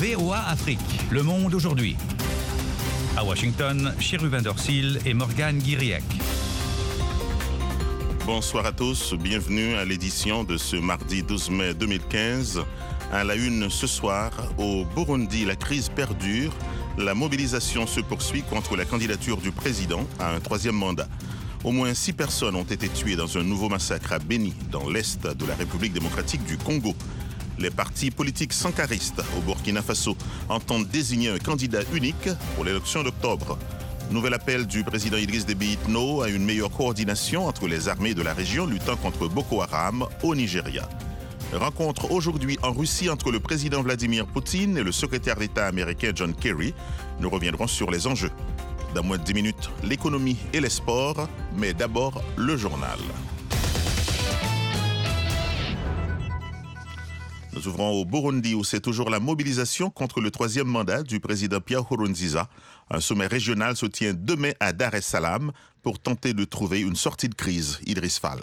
VOA Afrique, Le Monde aujourd'hui. À Washington, Chérubin Dorsil et Morgane Guiriec. Bonsoir à tous, bienvenue à l'édition de ce mardi 12 mai 2015. À la une ce soir, au Burundi, la crise perdure. La mobilisation se poursuit contre la candidature du président à un troisième mandat. Au moins 6 personnes ont été tuées dans un nouveau massacre à Beni, dans l'est de la République démocratique du Congo. Les partis politiques sankaristes au Burkina Faso entendent désigner un candidat unique pour l'élection d'octobre. Nouvel appel du président Idriss Déby Itno à une meilleure coordination entre les armées de la région luttant contre Boko Haram au Nigeria. Rencontre aujourd'hui en Russie entre le président Vladimir Poutine et le secrétaire d'État américain John Kerry. Nous reviendrons sur les enjeux. Dans moins de 10 minutes, l'économie et les sports, mais d'abord le journal. Nous ouvrons au Burundi où c'est toujours la mobilisation contre le troisième mandat du président Pierre Nkurunziza. Un sommet régional se tient demain à Dar es Salaam pour tenter de trouver une sortie de crise. Idriss Fall.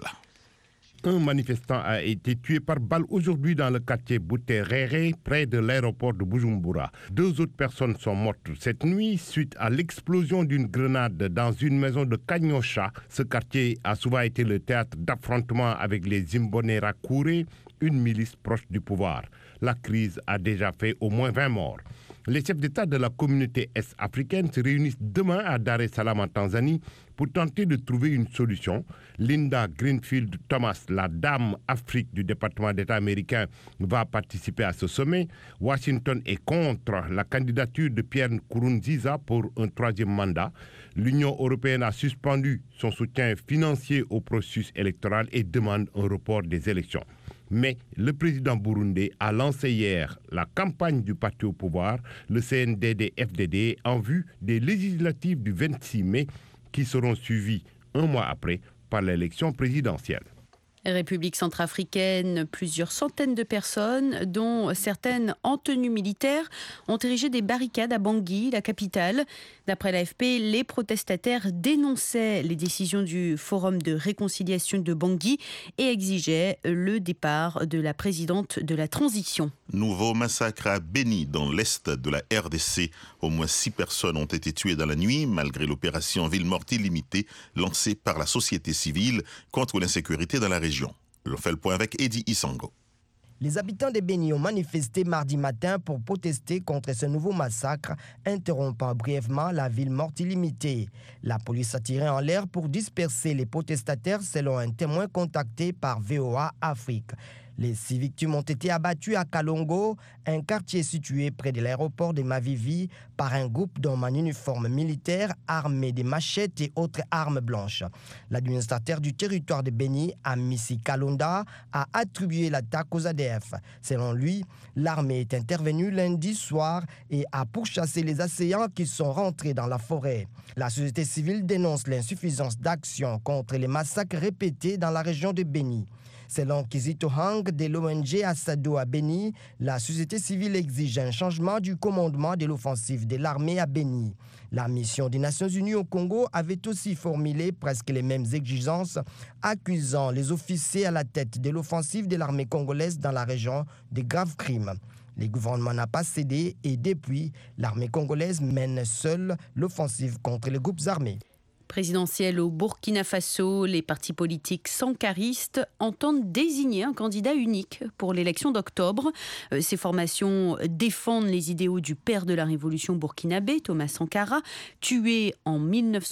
Un manifestant a été tué par balle aujourd'hui dans le quartier Buterere, près de l'aéroport de Bujumbura. 2 autres personnes sont mortes cette nuit suite à l'explosion d'une grenade dans une maison de Kanyosha. Ce quartier a souvent été le théâtre d'affrontements avec les Imbonerakure, une milice proche du pouvoir. La crise a déjà fait au moins 20 morts. Les chefs d'État de la communauté est-africaine se réunissent demain à Dar es Salaam en Tanzanie pour tenter de trouver une solution. Linda Greenfield Thomas, la dame Afrique du département d'État américain, va participer à ce sommet. Washington est contre la candidature de Pierre Nkurunziza pour un troisième mandat. L'Union européenne a suspendu son soutien financier au processus électoral et demande un report des élections. Mais le président burundais a lancé hier la campagne du parti au pouvoir, le CNDD-FDD, en vue des législatives du 26 mai qui seront suivies un mois après par l'élection présidentielle. République centrafricaine, plusieurs centaines de personnes, dont certaines en tenue militaire, ont érigé des barricades à Bangui, la capitale. D'après l'AFP, les protestataires dénonçaient les décisions du Forum de réconciliation de Bangui et exigeaient le départ de la présidente de la transition. Nouveau massacre à Beni, dans l'est de la RDC. Au moins 6 personnes ont été tuées dans la nuit, malgré l'opération Ville morte illimitée lancée par la société civile contre l'insécurité dans la région. On fait le point avec Eddie Isango. Les habitants de Beni ont manifesté mardi matin pour protester contre ce nouveau massacre, interrompant brièvement la ville morte illimitée. La police a tiré en l'air pour disperser les protestataires selon un témoin contacté par VOA Afrique. Les 6 victimes ont été abattues à Kalongo, un quartier situé près de l'aéroport de Mavivi, par un groupe d'hommes en uniforme militaire armés de machettes et autres armes blanches. L'administrateur du territoire de Beni, Amissi Kalonda, a attribué l'attaque aux ADF. Selon lui, l'armée est intervenue lundi soir et a pourchassé les assaillants qui sont rentrés dans la forêt. La société civile dénonce l'insuffisance d'action contre les massacres répétés dans la région de Beni. Selon Kizito Hang de l'ONG Assado à Beni, la société civile exige un changement du commandement de l'offensive de l'armée à Beni. La mission des Nations Unies au Congo avait aussi formulé presque les mêmes exigences, accusant les officiers à la tête de l'offensive de l'armée congolaise dans la région de graves crimes. Le gouvernement n'a pas cédé et depuis, l'armée congolaise mène seule l'offensive contre les groupes armés. Présidentielle au Burkina Faso, les partis politiques sankaristes entendent désigner un candidat unique pour l'élection d'octobre. Ces formations défendent les idéaux du père de la révolution burkinabé, Thomas Sankara, tué en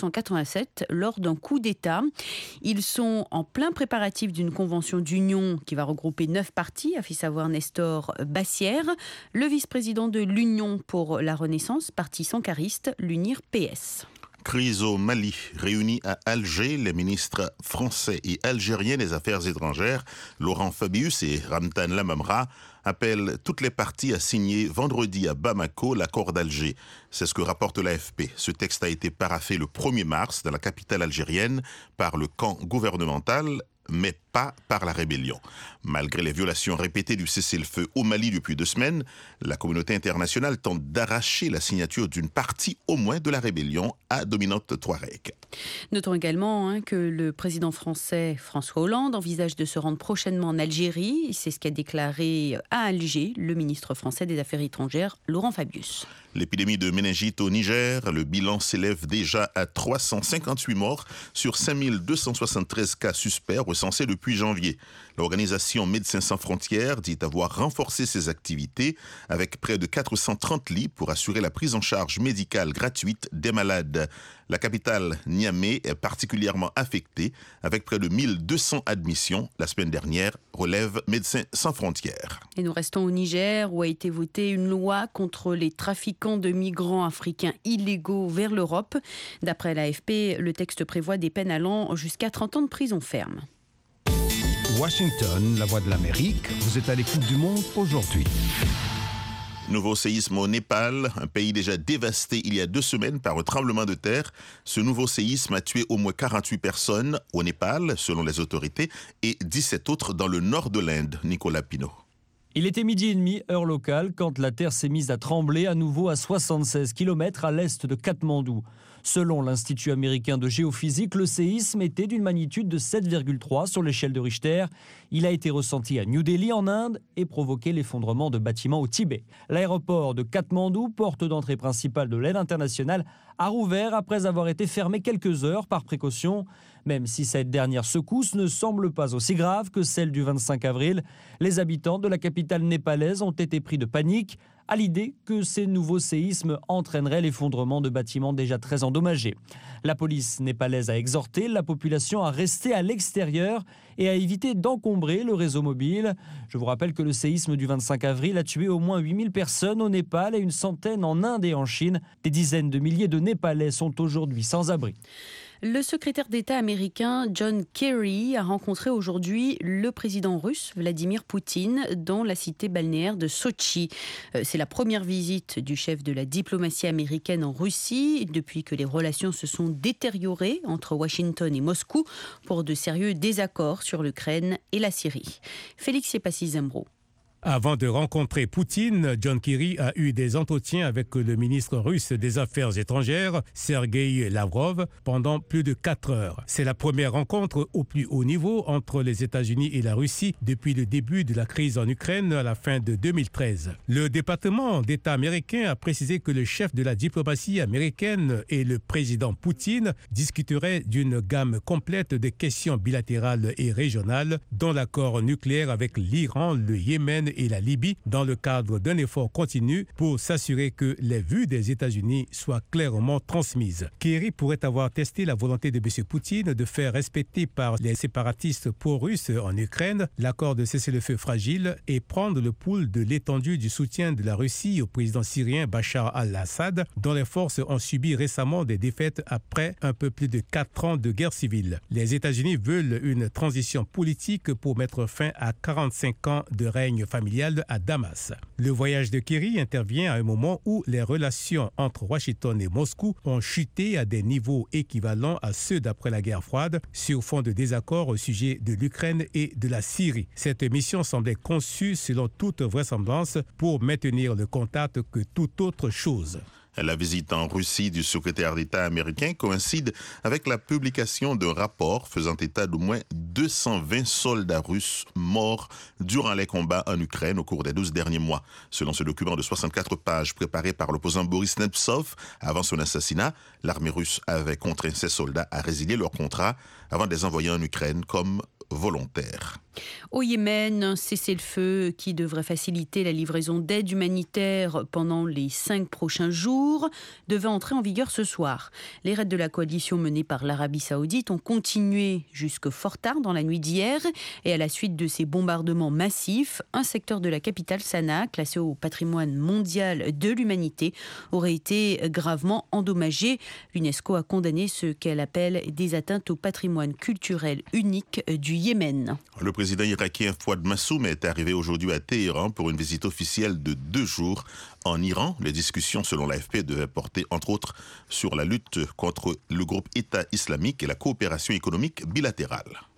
1987 lors d'un coup d'État. Ils sont en plein préparatif d'une convention d'union qui va regrouper 9 partis, a fait savoir Nestor Bassière, le vice-président de l'Union pour la Renaissance, parti sankariste, l'UNIR PS. Crise au Mali. Réunis à Alger, les ministres français et algériens des Affaires étrangères, Laurent Fabius et Ramtan Lamamra, appellent toutes les parties à signer vendredi à Bamako l'accord d'Alger. C'est ce que rapporte l'AFP. Ce texte a été paraphé le 1er mars dans la capitale algérienne par le camp gouvernemental, mais pas pas par la rébellion. Malgré les violations répétées du cessez-le-feu au Mali depuis 2 semaines, la communauté internationale tente d'arracher la signature d'une partie au moins de la rébellion à dominante touareg. Notons également que le président français François Hollande envisage de se rendre prochainement en Algérie. C'est ce qu'a déclaré à Alger le ministre français des Affaires étrangères, Laurent Fabius. L'épidémie de méningite au Niger, le bilan s'élève déjà à 358 morts sur 5273 cas suspects recensés depuis janvier. L'organisation Médecins sans frontières dit avoir renforcé ses activités avec près de 430 lits pour assurer la prise en charge médicale gratuite des malades. La capitale, Niamey, est particulièrement affectée avec près de 1200 admissions la semaine dernière, relève Médecins sans frontières. Et nous restons au Niger où a été votée une loi contre les trafiquants de migrants africains illégaux vers l'Europe. D'après l'AFP, le texte prévoit des peines allant jusqu'à 30 ans de prison ferme. Washington, la voix de l'Amérique, vous êtes à l'écoute du monde aujourd'hui. Nouveau séisme au Népal, un pays déjà dévasté il y a 2 semaines par un tremblement de terre. Ce nouveau séisme a tué au moins 48 personnes au Népal, selon les autorités, et 17 autres dans le nord de l'Inde. Nicolas Pinault. Il était 12h30, heure locale, quand la terre s'est mise à trembler à nouveau à 76 km à l'est de Katmandou. Selon l'Institut américain de géophysique, le séisme était d'une magnitude de 7,3 sur l'échelle de Richter. Il a été ressenti à New Delhi en Inde et provoqué l'effondrement de bâtiments au Tibet. L'aéroport de Katmandou, porte d'entrée principale de l'aide internationale, a rouvert après avoir été fermé quelques heures par précaution. Même si cette dernière secousse ne semble pas aussi grave que celle du 25 avril, les habitants de la capitale népalaise ont été pris de panique à l'idée que ces nouveaux séismes entraîneraient l'effondrement de bâtiments déjà très endommagés. La police népalaise a exhorté la population à rester à l'extérieur et à éviter d'encombrer le réseau mobile. Je vous rappelle que le séisme du 25 avril a tué au moins 8000 personnes au Népal et une centaine en Inde et en Chine. Des dizaines de milliers de Népalais sont aujourd'hui sans abri. Le secrétaire d'État américain John Kerry a rencontré aujourd'hui le président russe Vladimir Poutine dans la cité balnéaire de Sotchi. C'est la première visite du chef de la diplomatie américaine en Russie depuis que les relations se sont détériorées entre Washington et Moscou pour de sérieux désaccords sur l'Ukraine et la Syrie. Félix Yepassi-Zembro. Avant de rencontrer Poutine, John Kerry a eu des entretiens avec le ministre russe des Affaires étrangères, Sergueï Lavrov, pendant plus de 4 heures. C'est la première rencontre au plus haut niveau entre les États-Unis et la Russie depuis le début de la crise en Ukraine à la fin de 2013. Le département d'État américain a précisé que le chef de la diplomatie américaine et le président Poutine discuteraient d'une gamme complète de questions bilatérales et régionales, dont l'accord nucléaire avec l'Iran, le Yémen et la Libye dans le cadre d'un effort continu pour s'assurer que les vues des États-Unis soient clairement transmises. Kerry pourrait avoir testé la volonté de M. Poutine de faire respecter par les séparatistes pro-russes en Ukraine l'accord de cessez-le-feu fragile et prendre le pouls de l'étendue du soutien de la Russie au président syrien Bachar al-Assad, dont les forces ont subi récemment des défaites après un peu plus de 4 ans de guerre civile. Les États-Unis veulent une transition politique pour mettre fin à 45 ans de règne familial à Damas. Le voyage de Kerry intervient à un moment où les relations entre Washington et Moscou ont chuté à des niveaux équivalents à ceux d'après la guerre froide sur fond de désaccords au sujet de l'Ukraine et de la Syrie. Cette mission semblait conçue selon toute vraisemblance pour maintenir le contact que toute autre chose. La visite en Russie du secrétaire d'État américain coïncide avec la publication d'un rapport faisant état d'au moins 220 soldats russes morts durant les combats en Ukraine au cours des 12 derniers mois. Selon ce document de 64 pages préparé par l'opposant Boris Nemtsov, avant son assassinat, l'armée russe avait contraint ses soldats à résilier leur contrat avant de les envoyer en Ukraine comme volontaires. Au Yémen, un cessez-le-feu qui devrait faciliter la livraison d'aide humanitaire pendant les 5 prochains jours devait entrer en vigueur ce soir. Les raids de la coalition menés par l'Arabie Saoudite ont continué jusque fort tard dans la nuit d'hier et à la suite de ces bombardements massifs, un secteur de la capitale Sanaa, classé au patrimoine mondial de l'humanité, aurait été gravement endommagé. L'UNESCO a condamné ce qu'elle appelle des atteintes au patrimoine culturel unique du Yémen. Le président irakien Fouad Massoum est arrivé aujourd'hui à Téhéran pour une visite officielle de 2 jours. En Iran, les discussions, selon l'AFP, devaient porter entre autres sur la lutte contre le groupe État islamique et la coopération économique bilatérale.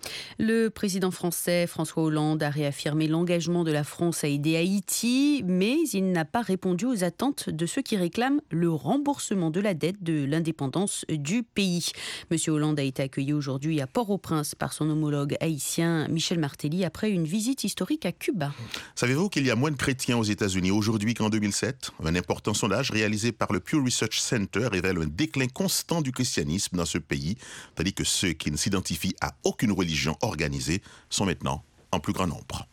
Le président français François Hollande a réaffirmé l'engagement de la France à aider Haïti, mais il n'a pas répondu aux attentes de ceux qui réclament le remboursement de la dette de l'indépendance du pays. Monsieur Hollande a été accueilli aujourd'hui à Port-au-Prince par son homologue haïtien Michel Martelly après une visite historique à Cuba. Savez-vous qu'il y a moins de chrétiens aux États-Unis aujourd'hui qu'en 2007 ? Un important sondage réalisé par le Pew Research Center révèle un déclin constant du christianisme dans ce pays, tandis que ceux qui ne s'identifient à aucune religion organisées sont maintenant en plus grand nombre.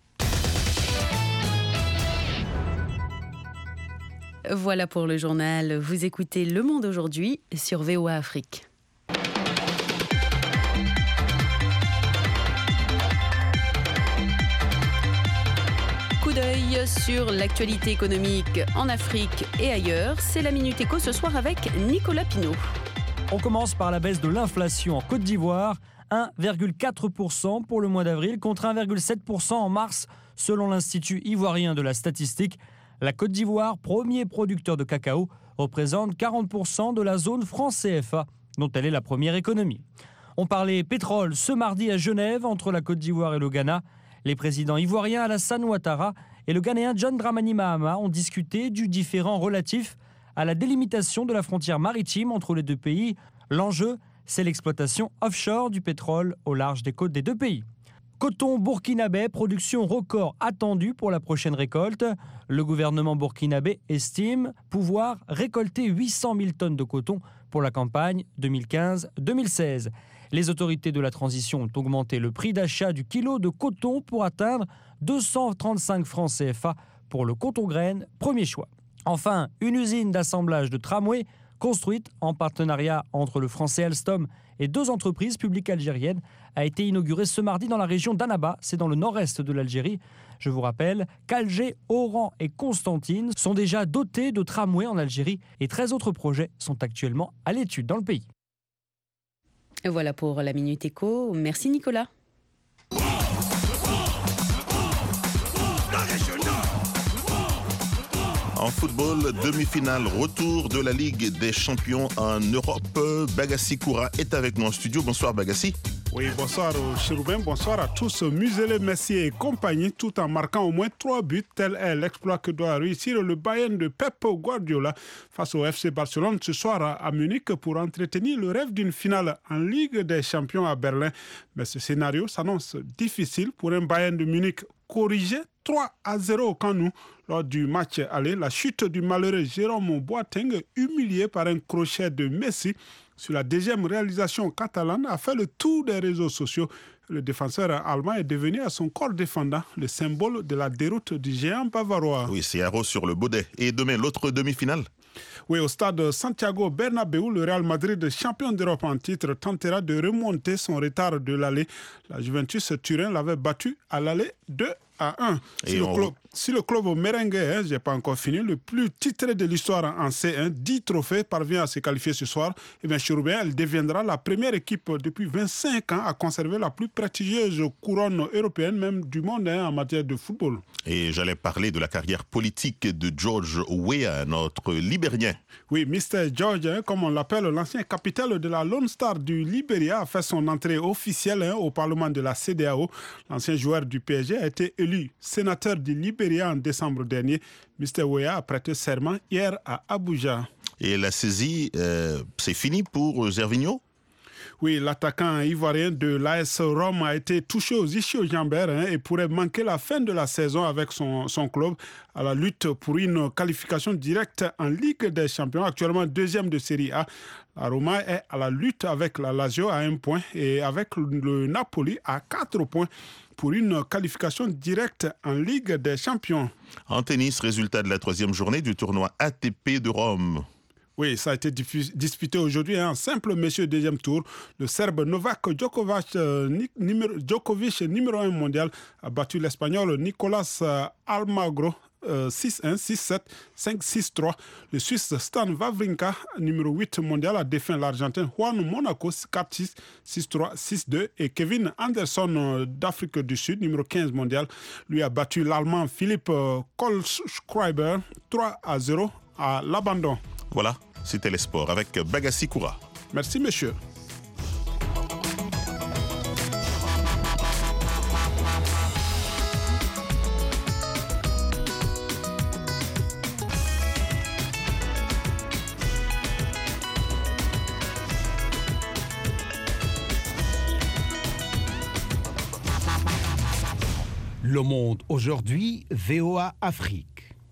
Voilà pour le journal. Vous écoutez Le Monde aujourd'hui sur VOA Afrique. Coup d'œil sur l'actualité économique en Afrique et ailleurs. C'est la Minute Éco ce soir avec Nicolas Pinault. On commence par la baisse de l'inflation en Côte d'Ivoire. 1,4% pour le mois d'avril contre 1,7% en mars selon l'Institut ivoirien de la statistique. La Côte d'Ivoire, premier producteur de cacao, représente 40% de la zone franc CFA, dont elle est la première économie. On parlait pétrole ce mardi à Genève entre la Côte d'Ivoire et le Ghana. Les présidents ivoiriens Alassane Ouattara et le Ghanéen John Dramani Mahama ont discuté du différend relatif à la délimitation de la frontière maritime entre les deux pays. L'enjeu, c'est l'exploitation offshore du pétrole au large des côtes des deux pays. Coton burkinabé, production record attendue pour la prochaine récolte. Le gouvernement burkinabé estime pouvoir récolter 800 000 tonnes de coton pour la campagne 2015-2016. Les autorités de la transition ont augmenté le prix d'achat du kilo de coton pour atteindre 235 francs CFA pour le coton graine, premier choix. Enfin, une usine d'assemblage de tramways construite en partenariat entre le français Alstom et deux entreprises publiques algériennes, a été inaugurée ce mardi dans la région d'Annaba, c'est dans le nord-est de l'Algérie. Je vous rappelle qu'Alger, Oran et Constantine sont déjà dotés de tramways en Algérie et 13 autres projets sont actuellement à l'étude dans le pays. Voilà pour la Minute Éco. Merci Nicolas. En football, demi-finale, retour de la Ligue des champions en Europe. Bagassi Koura est avec nous en studio. Bonsoir Bagassi. Oui, bonsoir Chérubin, bonsoir à tous. Muselé, Messi et compagnie, tout en marquant au moins 3 buts. Tel est l'exploit que doit réussir le Bayern de Pep Guardiola face au FC Barcelone ce soir à Munich pour entretenir le rêve d'une finale en Ligue des champions à Berlin. Mais ce scénario s'annonce difficile pour un Bayern de Munich corrigé 3-0 au Camp Nou. Lors du match aller, la chute du malheureux Jérôme Boateng, humilié par un crochet de Messi sur la deuxième réalisation catalane, a fait le tour des réseaux sociaux. Le défenseur allemand est devenu à son corps défendant le symbole de la déroute du géant bavarois. Oui, c'est Haro sur le Baudet. Et demain, l'autre demi-finale ? Oui, au stade Santiago Bernabéu, le Real Madrid, champion d'Europe en titre, tentera de remonter son retard de l'aller. La Juventus Turin l'avait battu à l'aller 2-1. Si le club merengue, j'ai pas encore fini, le plus titré de l'histoire en C1, 10 trophées, parvient à se qualifier ce soir, et bien Chérubin, elle deviendra la première équipe depuis 25 ans à conserver la plus prestigieuse couronne européenne, même du monde en matière de football. Et j'allais parler de la carrière politique de George Weah, notre Libérien. Oui, Mr. George, comme on l'appelle, l'ancien capitaine de la Lone Star du Libéria, a fait son entrée officielle au Parlement de la CEDEAO. L'ancien joueur du PSG a été élu sénateur du Libéria en décembre dernier. Mr. Weah a prêté serment hier à Abuja. Et la saisie, c'est fini pour Zervinho ? Oui, l'attaquant ivoirien de l'AS Rome a été touché aux ischio-jambaires et pourrait manquer la fin de la saison avec son club à la lutte pour une qualification directe en Ligue des Champions, actuellement deuxième de Série A. La Roma est à la lutte avec la Lazio à 1 point et avec le Napoli à 4 points pour une qualification directe en Ligue des Champions. En tennis, résultat de la 3e journée du tournoi ATP de Rome. Oui, ça a été disputé aujourd'hui en simple messieurs deuxième tour. Le Serbe Novak Djokovic, numéro 1 mondial, a battu l'Espagnol Nicolas Almagro 6-1, 6-7, 5-6-3. Le Suisse Stan Wawrinka, numéro 8 mondial, a défait l'Argentin Juan Monaco 4-6, 6-3, 6-2. Et Kevin Anderson d'Afrique du Sud, numéro 15 mondial, lui a battu l'Allemand Philipp Kohlschreiber 3-0 à l'abandon. Voilà, c'était les sports avec Bagassi Koura. Merci, monsieur. Le Monde aujourd'hui, VOA Afrique.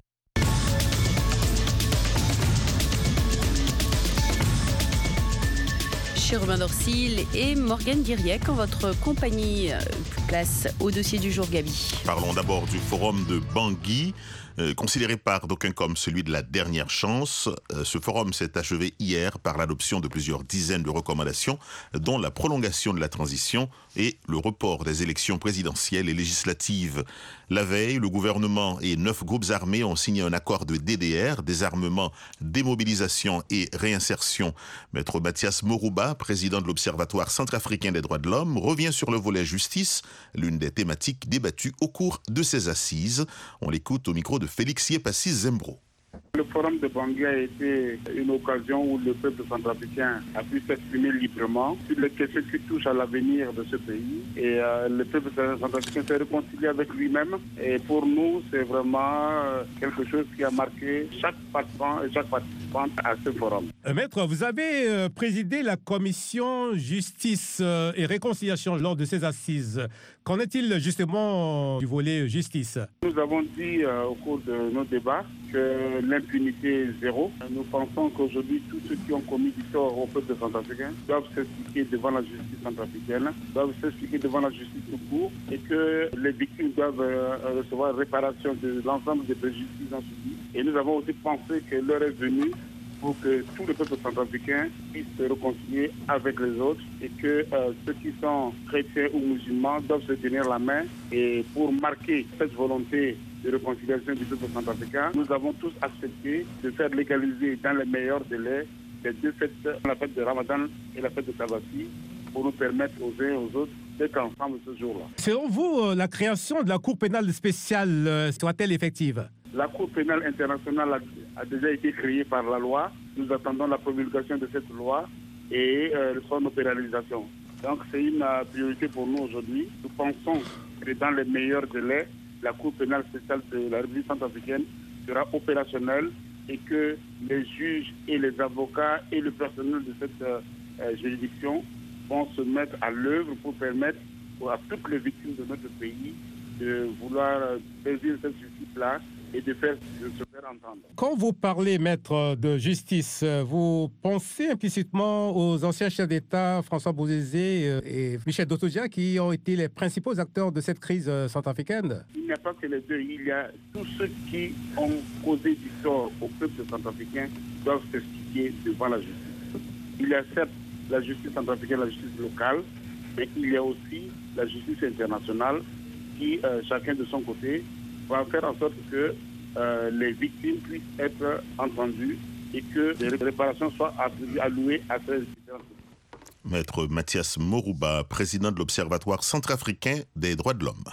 Robin Dorsil et Morgane Guiriec en votre compagnie. Place au dossier du jour, Gabi. Parlons d'abord du forum de Bangui. Considéré par d'aucuns comme celui de la dernière chance, ce forum s'est achevé hier par l'adoption de plusieurs dizaines de recommandations, dont la prolongation de la transition et le report des élections présidentielles et législatives. La veille, le gouvernement et 9 groupes armés ont signé un accord de DDR, désarmement, démobilisation et réinsertion. Maître Mathias Morouba, président de l'Observatoire centrafricain des droits de l'homme, revient sur le volet justice, l'une des thématiques débattues au cours de ces assises. On l'écoute au micro de Félix Yepassi Zembro. Le forum de Bangui a été une occasion où le peuple centrafricain a pu s'exprimer librement sur les questions qui touchent à l'avenir de ce pays. Et le peuple centrafricain s'est réconcilié avec lui-même. Et pour nous, c'est vraiment quelque chose qui a marqué chaque participant et chaque participante à ce forum. Maître, vous avez présidé la commission justice et réconciliation lors de ces assises. Qu'en est-il justement du volet justice? Nous avons dit au cours de nos débats que l'impunité est zéro. Nous pensons qu'aujourd'hui, tous ceux qui ont commis du tort au peuple centrafricain doivent s'expliquer devant la justice centrafricaine, doivent s'expliquer devant la justice tout court, et que les victimes doivent recevoir réparation de l'ensemble des préjudices qu'ils ont subis. Et nous avons aussi pensé que l'heure est venue pour que tout le peuple centrafricain puisse se réconcilier avec les autres et que ceux qui sont chrétiens ou musulmans doivent se tenir la main. Et pour marquer cette volonté de réconciliation du peuple centrafricain, nous avons tous accepté de faire légaliser dans les meilleurs délais les deux fêtes, la fête de Ramadan et la fête de Tabaski, pour nous permettre aux uns et aux autres d'être ensemble ce jour-là. Selon vous, la création de la Cour pénale spéciale sera-t-elle effective? La Cour pénale internationale a déjà été créée par la loi. Nous attendons la promulgation de cette loi et son opéralisation. Donc c'est une priorité pour nous aujourd'hui. Nous pensons que dans les meilleurs délais, la Cour pénale spéciale de la République centrafricaine sera opérationnelle et que les juges et les avocats et le personnel de cette juridiction vont se mettre à l'œuvre pour permettre à toutes les victimes de notre pays de vouloir saisir cette justice-là et de se faire entendre. Quand vous parlez, maître, de justice, vous pensez implicitement aux anciens chefs d'État, François Bozizé et Michel Dottodia, qui ont été les principaux acteurs de cette crise centrafricaine? Il n'y a pas que les deux. Il y a tous ceux qui ont causé du tort au peuple centrafricain doivent s'expliquer devant la justice. Il y a certes la justice centrafricaine, la justice locale, mais il y a aussi la justice internationale qui, chacun de son côté, va faire en sorte que les victimes puissent être entendues et que les réparations soient allouées à ces différentes victimes. Maître Mathias Morouba, président de l'Observatoire centrafricain des droits de l'homme.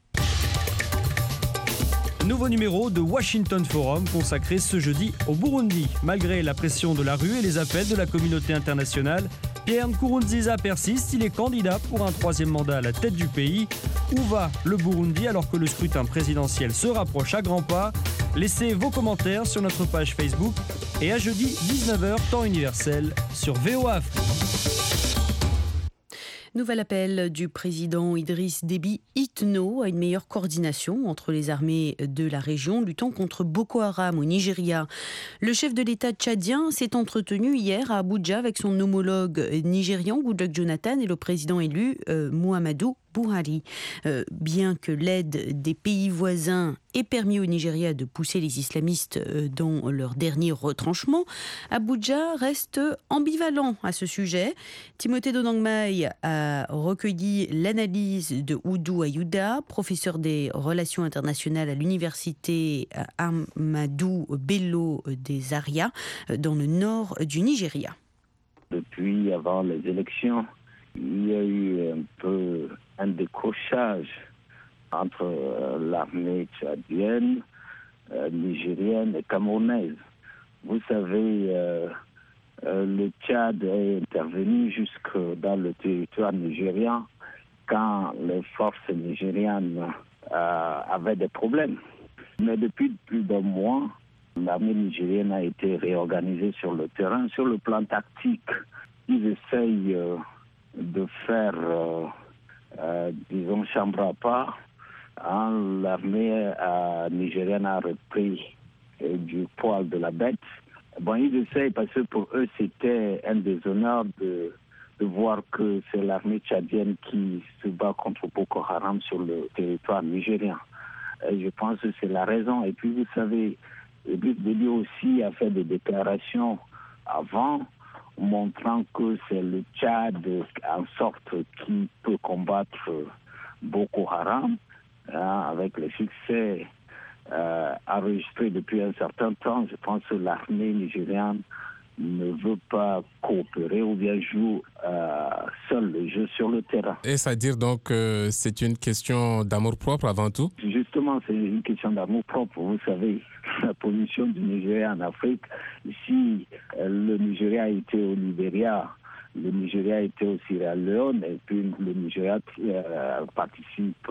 Nouveau numéro de Washington Forum consacré ce jeudi au Burundi. Malgré la pression de la rue et les appels de la communauté internationale, Pierre Nkurunziza persiste. Il est candidat pour un 3e mandat à la tête du pays. Où va le Burundi alors que le scrutin présidentiel se rapproche à grands pas? Laissez vos commentaires sur notre page Facebook et à jeudi 19h temps universel sur VOA Afrique. Nouvel appel du président Idriss Déby Itno à une meilleure coordination entre les armées de la région luttant contre Boko Haram au Nigeria. Le chef de l'État tchadien s'est entretenu hier à Abuja avec son homologue nigérian Goodluck Jonathan et le président élu Muhammadu Buhari. Bien que l'aide des pays voisins ait permis au Nigeria de pousser les islamistes dans leur dernier retranchement, Abuja reste ambivalent à ce sujet. Timothée Donangmai a recueilli l'analyse de Oudou Ayouda, professeur des relations internationales à l'université Ahmadu Bello des Zaria, dans le nord du Nigeria. Depuis avant les élections, il y a eu un peu un décrochage entre l'armée tchadienne, nigérienne et camerounaise. Vous savez, le Tchad est intervenu jusque dans le territoire nigérien quand les forces nigérianes avaient des problèmes. Mais depuis plus d'un mois, l'armée nigérienne a été réorganisée sur le terrain. Sur le plan tactique, ils essayent de faire, disons, chambre à part l'armée nigériane a repris du poil de la bête. Bon, ils essayent parce que pour eux, c'était un déshonneur de voir que c'est l'armée tchadienne qui se bat contre Boko Haram sur le territoire nigérien. Et je pense que c'est la raison. Et puis, vous savez, Idriss Déby aussi a fait des déclarations avant, montrant que c'est le Tchad, en sorte, qui peut combattre Boko Haram, avec le succès enregistré depuis un certain temps. Je pense que l'armée nigériane ne veut pas coopérer ou bien joue seul le jeu sur le terrain. Et c'est-à-dire donc que c'est une question d'amour-propre avant tout? Justement, c'est une question d'amour-propre. Vous savez, la position du Nigeria en Afrique, si le Nigeria était au Libéria, le Nigeria était au Sierra Leone, et puis le Nigeria participe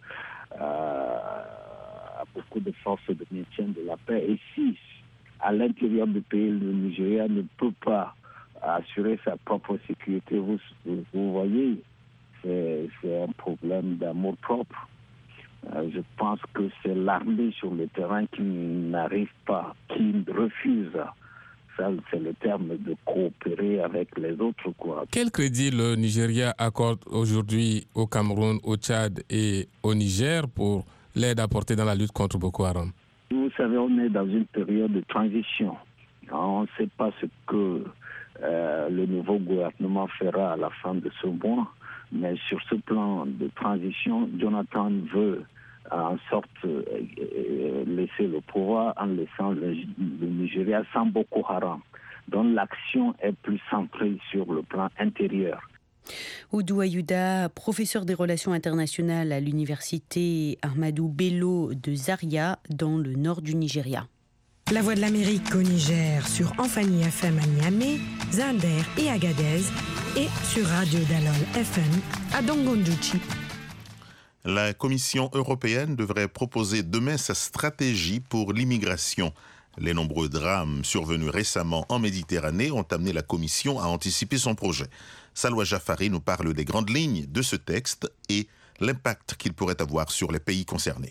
à beaucoup de forces de maintien de la paix. Et si à l'intérieur du pays, le Nigeria ne peut pas assurer sa propre sécurité, vous voyez, c'est un problème d'amour-propre. Je pense que c'est l'armée sur le terrain qui n'arrive pas, qui refuse, ça c'est le terme, de coopérer avec les autres, quoi. Quel crédit le Nigeria accorde aujourd'hui au Cameroun, au Tchad et au Niger pour l'aide apportée dans la lutte contre Boko Haram? Vous savez, on est dans une période de transition. On ne sait pas ce que le nouveau gouvernement fera à la fin de ce mois, mais sur ce plan de transition, Jonathan veut en sorte laisser le pouvoir en laissant le Nigeria sans Boko Haram, dont l'action est plus centrée sur le plan intérieur. Oudou Ayuda, professeur des relations internationales à l'université Ahmadou Bello de Zaria, dans le nord du Nigeria. La Voix de l'Amérique au Niger sur Amphani FM à Niamey, Zinder et Agadez, et sur Radio Dalol FM à Dongondouchi. La Commission européenne devrait proposer demain sa stratégie pour l'immigration. Les nombreux drames survenus récemment en Méditerranée ont amené la Commission à anticiper son projet. Salwa Jafari nous parle des grandes lignes de ce texte et l'impact qu'il pourrait avoir sur les pays concernés.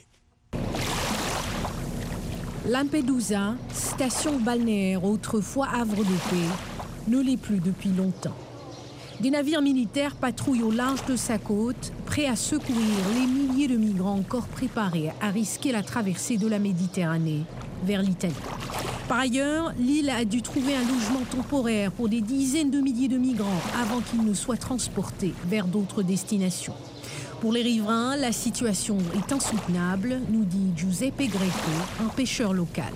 Lampedusa, station balnéaire autrefois havre de paix, ne l'est plus depuis longtemps. Des navires militaires patrouillent au large de sa côte, prêts à secourir les milliers de migrants encore préparés à risquer la traversée de la Méditerranée vers l'Italie. Par ailleurs, l'île a dû trouver un logement temporaire pour des dizaines de milliers de migrants avant qu'ils ne soient transportés vers d'autres destinations. Pour les riverains, la situation est insoutenable, nous dit Giuseppe Greco, un pêcheur local.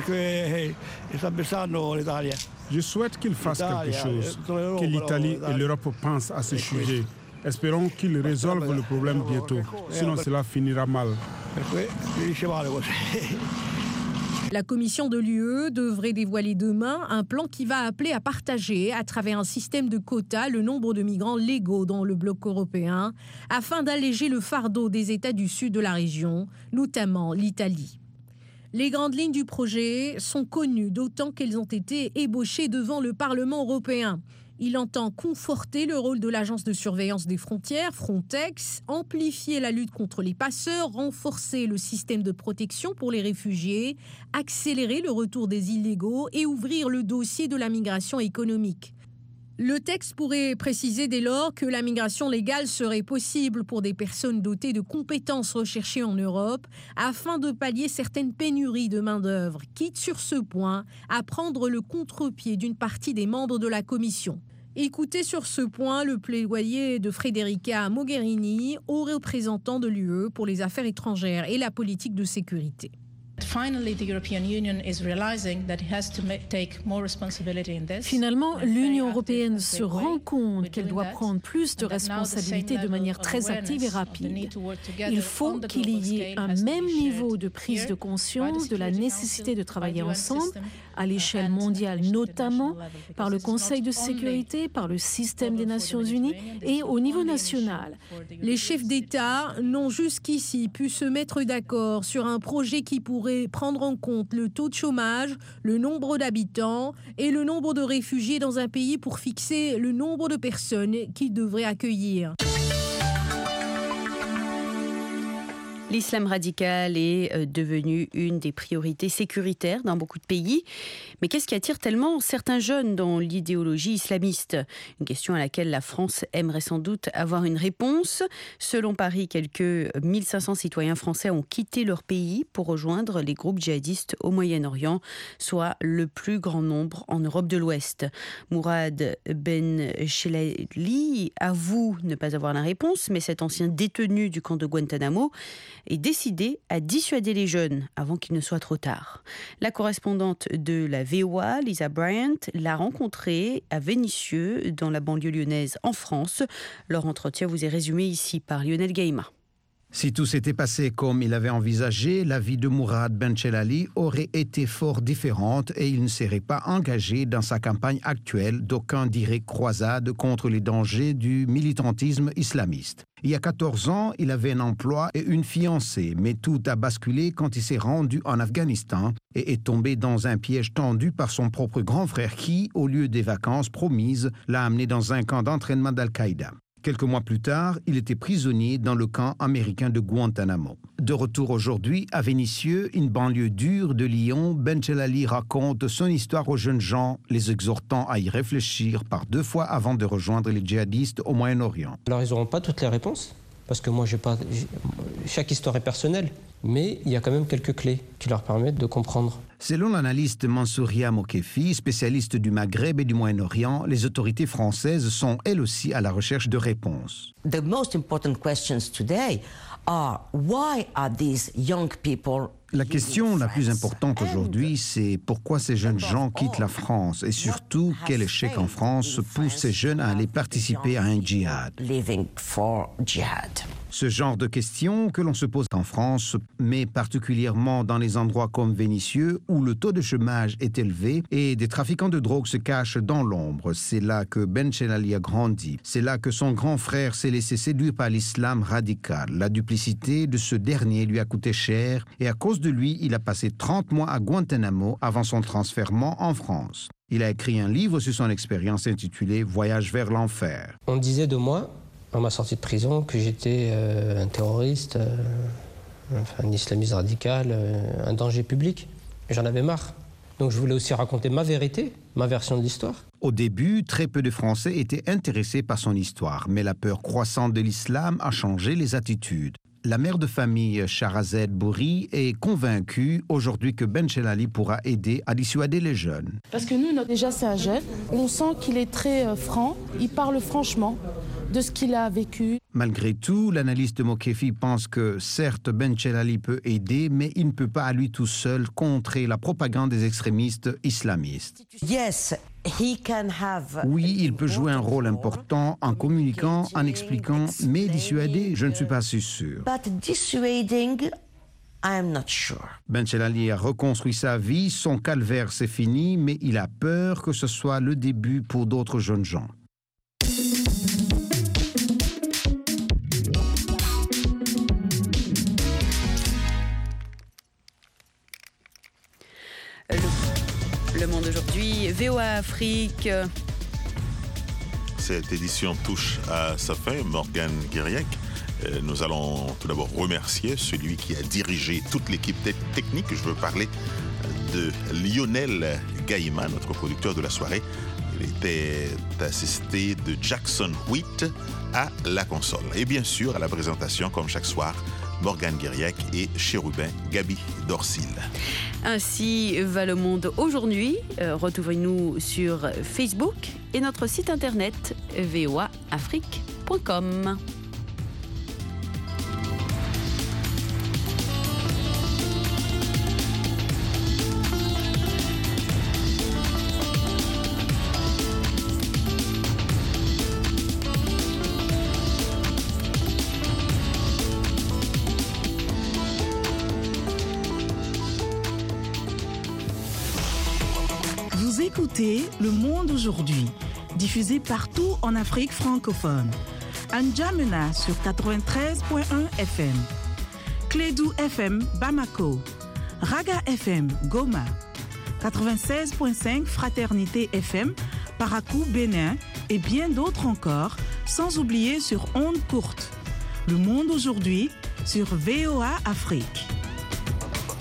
Je souhaite qu'ils fassent quelque chose, que l'Italie et l'Europe pensent à ce sujet. Espérons qu'ils résolvent le problème bientôt, sinon cela finira mal. La Commission de l'UE devrait dévoiler demain un plan qui va appeler à partager, à travers un système de quotas, le nombre de migrants légaux dans le bloc européen, afin d'alléger le fardeau des États du sud de la région, notamment l'Italie. Les grandes lignes du projet sont connues, d'autant qu'elles ont été ébauchées devant le Parlement européen. Il entend conforter le rôle de l'agence de surveillance des frontières, Frontex, amplifier la lutte contre les passeurs, renforcer le système de protection pour les réfugiés, accélérer le retour des illégaux et ouvrir le dossier de la migration économique. Le texte pourrait préciser dès lors que la migration légale serait possible pour des personnes dotées de compétences recherchées en Europe afin de pallier certaines pénuries de main-d'œuvre, quitte sur ce point à prendre le contre-pied d'une partie des membres de la Commission. Écoutez sur ce point le plaidoyer de Federica Mogherini, haut représentant de l'UE pour les affaires étrangères et la politique de sécurité. Finalement, l'Union européenne se rend compte qu'elle doit prendre plus de responsabilités de manière très active et rapide. Il faut qu'il y ait un même niveau de prise de conscience de la nécessité de travailler ensemble, à l'échelle mondiale notamment, par le Conseil de sécurité, par le système des Nations Unies et au niveau national. Les chefs d'État n'ont jusqu'ici pu se mettre d'accord sur un projet qui pourrait prendre en compte le taux de chômage, le nombre d'habitants et le nombre de réfugiés dans un pays pour fixer le nombre de personnes qu'il devrait accueillir. L'islam radical est devenu une des priorités sécuritaires dans beaucoup de pays. Mais qu'est-ce qui attire tellement certains jeunes dans l'idéologie islamiste ? Une question à laquelle la France aimerait sans doute avoir une réponse. Selon Paris, quelques 1500 citoyens français ont quitté leur pays pour rejoindre les groupes djihadistes au Moyen-Orient, soit le plus grand nombre en Europe de l'Ouest. Mourad Benchelali avoue ne pas avoir la réponse, mais cet ancien détenu du camp de Guantanamo est décidé à dissuader les jeunes avant qu'il ne soit trop tard. La correspondante de la VOA, Lisa Bryant, l'a rencontré à Vénissieux, dans la banlieue lyonnaise en France. Leur entretien vous est résumé ici par Lionel Gaïma. Si tout s'était passé comme il avait envisagé, la vie de Mourad Benchelali aurait été fort différente et il ne serait pas engagé dans sa campagne actuelle, d'aucuns diraient croisade contre les dangers du militantisme islamiste. Il y a 14 ans, il avait un emploi et une fiancée, mais tout a basculé quand il s'est rendu en Afghanistan et est tombé dans un piège tendu par son propre grand frère qui, au lieu des vacances promises, l'a amené dans un camp d'entraînement d'Al-Qaïda. Quelques mois plus tard, il était prisonnier dans le camp américain de Guantanamo. De retour aujourd'hui à Vénissieux, une banlieue dure de Lyon, Benchelali raconte son histoire aux jeunes gens, les exhortant à y réfléchir par 2 fois avant de rejoindre les djihadistes au Moyen-Orient. Alors ils n'auront pas toutes les réponses, parce que moi chaque histoire est personnelle, mais il y a quand même quelques clés qui leur permettent de comprendre. Selon l'analyste Mansouria Mokefi, spécialiste du Maghreb et du Moyen-Orient, les autorités françaises sont elles aussi à la recherche de réponses. The most important questions today are why are these young people. La question la plus importante aujourd'hui, c'est pourquoi ces jeunes gens quittent la France et surtout quel échec en France pousse ces jeunes à aller participer à un djihad. Ce genre de questions que l'on se pose en France, mais particulièrement dans les endroits comme Vénissieux où le taux de chômage est élevé et des trafiquants de drogue se cachent dans l'ombre. C'est là que Benchelali a grandi. C'est là que son grand frère s'est laissé séduire par l'islam radical. La duplicité de ce dernier lui a coûté cher et à cause de lui, il a passé 30 mois à Guantanamo avant son transfèrement en France. Il a écrit un livre sur son expérience intitulé « Voyage vers l'enfer ». On disait de moi, à ma sortie de prison, que j'étais un terroriste, un islamiste radical, un danger public. J'en avais marre. Donc je voulais aussi raconter ma vérité, ma version de l'histoire. Au début, très peu de Français étaient intéressés par son histoire, mais la peur croissante de l'islam a changé les attitudes. La mère de famille Sharazed Bouri est convaincue aujourd'hui que Benchelali pourra aider à dissuader les jeunes. Parce que nous, déjà c'est un jeune, on sent qu'il est très franc, il parle franchement de ce qu'il a vécu. Malgré tout, l'analyste Mokefi pense que certes Benchelali peut aider, mais il ne peut pas à lui tout seul contrer la propagande des extrémistes islamistes. Oui, il peut jouer un rôle important en communiquant, en expliquant, mais dissuader, je ne suis pas si sûr. Benchelali a reconstruit sa vie, son calvaire c'est fini, mais il a peur que ce soit le début pour d'autres jeunes gens. Le Monde aujourd'hui, VOA Afrique. Cette édition touche à sa fin. Morgane Guiriec, nous allons tout d'abord remercier celui qui a dirigé toute l'équipe technique. Je veux parler de Lionel Gaïma, notre producteur de la soirée. Il était assisté de Jackson Wheat à la console. Et bien sûr, à la présentation, comme chaque soir, Morgane Guiriec et Chérubin Gabi Dorsil. Ainsi va le monde aujourd'hui. Retrouvez-nous sur Facebook et notre site internet voaafrique.com. Écoutez Le Monde aujourd'hui, diffusé partout en Afrique francophone. À N'Djamena sur 93.1 FM, Clédou FM Bamako, Raga FM Goma, 96.5 Fraternité FM Parakou Bénin et bien d'autres encore, sans oublier sur ondes courtes. Le Monde aujourd'hui, sur VOA Afrique.